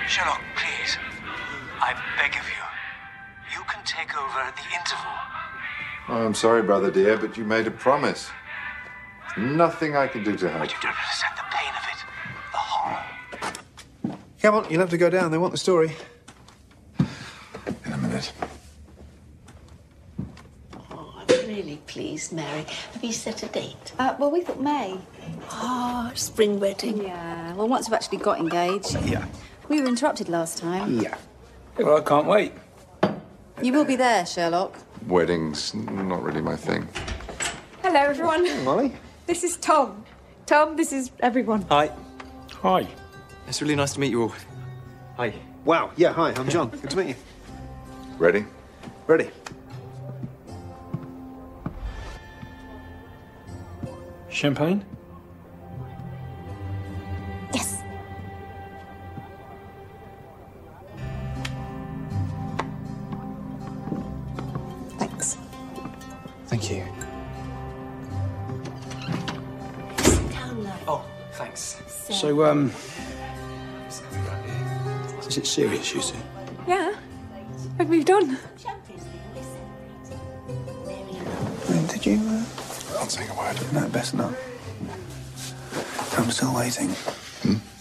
Sherlock, please. I beg of you. You can take over at the interval. Oh, I'm sorry, brother dear, but you made a promise. Nothing I can do to help. But you don't understand the pain of it. The horror. Come on, you'll have to go down. They want the story. In a minute. Oh, I'm really pleased, Mary. Have you set a date? Well, we thought May. Ah, spring wedding. Yeah. Well, once we've actually got engaged. Yeah. We were interrupted last time. Yeah. Well, I can't wait. You will be there, Sherlock. Weddings, not really my thing. Hello, everyone. Hey, Molly. This is Tom. Tom, this is everyone. Hi. Hi. It's really nice to meet you all. Hi. Wow. Yeah, hi, I'm John. Good to meet you. Ready? Ready? Champagne? Yes. Thanks. Thank you. Sit down, love. Oh, thanks. So, is it serious, you two? Yeah. I've moved on. Did you? I'll take a word. No, best not. I'm still waiting. Hmm?